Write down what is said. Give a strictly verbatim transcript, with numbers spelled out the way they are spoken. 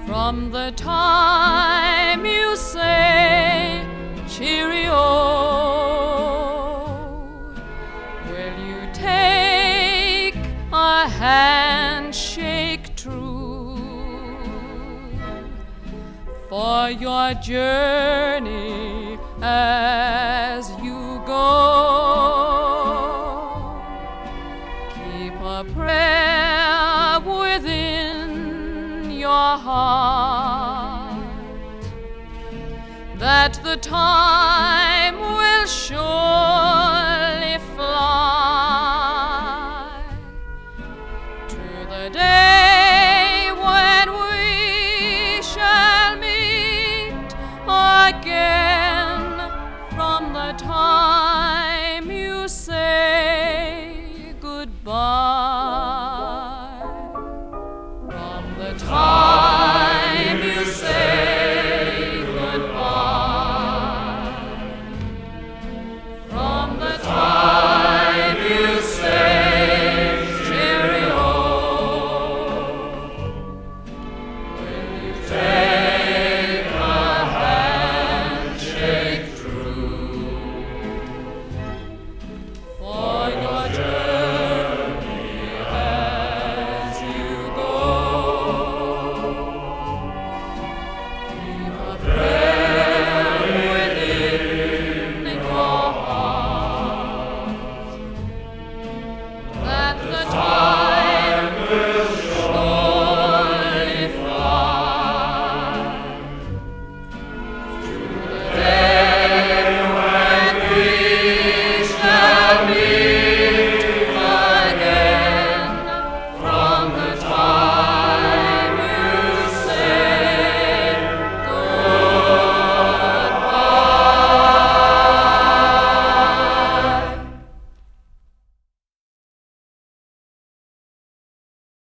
From the time you say cheerio, will you take a handshake true for your journey as you go? Keep a prayer within your heart that the time will surely fly to the day when we shall meet again. From the time you say goodbye, from the time